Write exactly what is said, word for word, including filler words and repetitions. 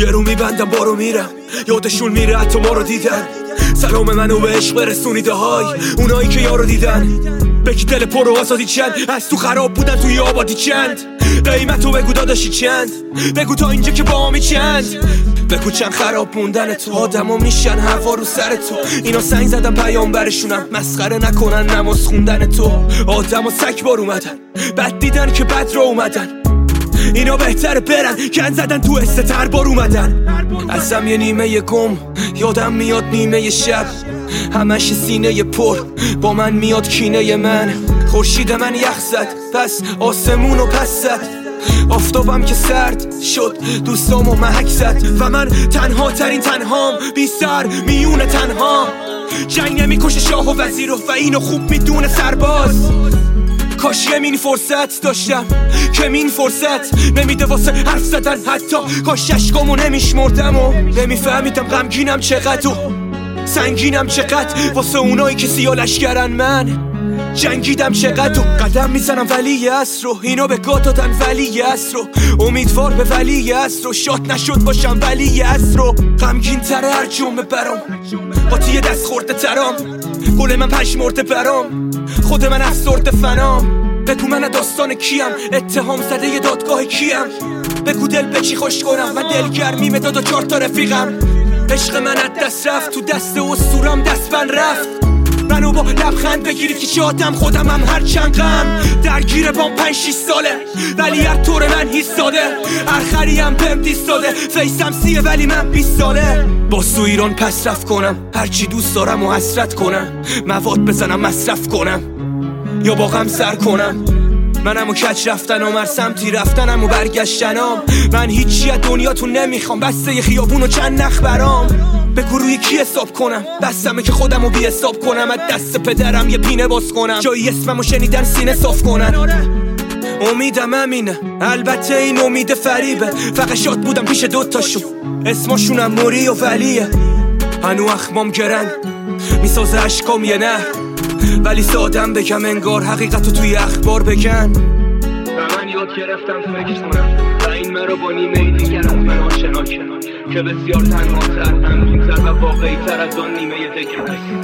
یه رو میبندم بارو میرم، یادشون میره حتی ما رو دیدن. سلام منو به عشق برسونیده های اونایی که یارو دیدن. بگی دل پر و آزادی چند، از تو خراب بودن توی آبادی چند. قیمتو بگو داداشی چند، بگو تا اینجا که با همی چند. بگو چند خراب موندن تو، آدما میشن هوا رو سر تو. اینا سنگ زدن پیامبرشونم، مسخره نکنن نماز خوندن تو. آدما سگ بار اومدن، بد دیدن که بد رو اومدن. اینا بهتره برن، کن زدن تو استتر بار اومدن. ازم یه نیمه گم یادم میاد نیمه شب، همش سینه پر با من میاد کینه من. خورشید من یخ زد پس آسمونو پس زد، آفتابم که سرد شد دوستامو محک زد. و من تنها ترین تنهام، بی سر میون تنها. جنگ نمیکشه شاه و وزیر و اینو خوب میدونه سرباز. کاش یمین فرصت داشتم که این فرصت نمیده واسه حرف زدن، حتی کاش عشقامو نمیشمردم و نمیفهمیدم غمگینم چقدر و سنگینم چقدر واسه اونایی که سیاه لشکرن. من جنگیدم چقدر و قدم میزنم ولی عصر رو، اینا به گاه دادن ولی عصر رو. امیدوار به ولی عصر رو، شاد نشد باشم ولی عصر رو. غمگین تره هر جمعه برام، با تیه دست خورده ترام. گل من پشمرده برام، خود من افسرده فنام. بگو من داستان کیم، اتهام زده ی دادگاه کیم. بگو دل به چی خوش کنم، من دلگرمیم داد و چار تا رفیقم. عشق من از دست رفت، تو دست اسطورم دست بند رفت. منو با لبخند بگیرید که شادم، خودم هم هر چند غم درگیر بام پنج شیش ساله، ولی هر طور من ایستاده. هر خریم بهم دیستاده، فیسم سیه ولی من بیست ساله. با سو ایران پس رفت کنم، هرچی دوست دارم و حسرت کنم. مواد بزنم مصرف کنم یا با غم سر کنم. منم و کج رفتنم، هر سمتی رفتنم و برگشتنم. من هیچی از دنیاتون نمیخوام، بسته ی خیابون و چند نخ برام. بگو روی کی حساب کنم، بستمه که خودمو بی حساب کنم. از دست پدرم یه پینه باز کنم، جایی اسممو شنیدن سینه صاف کنن. امیدم همینه، البته این امید فریبه. فقط شاد بودم پیش دوتاشون، اسمشونم موری و ولیه. هنو اخمام گرن میسازه عشقام یه نه، ولی سادم بگم انگار حقیقتو توی اخبار بگن. و من یاد گرفتم فکر کنم و این مرا با نیمه ای دیگر از من آشنا کنم که بسیار تنها تر، غمگین تر و واقعی تر از آن نیمه دیگر است.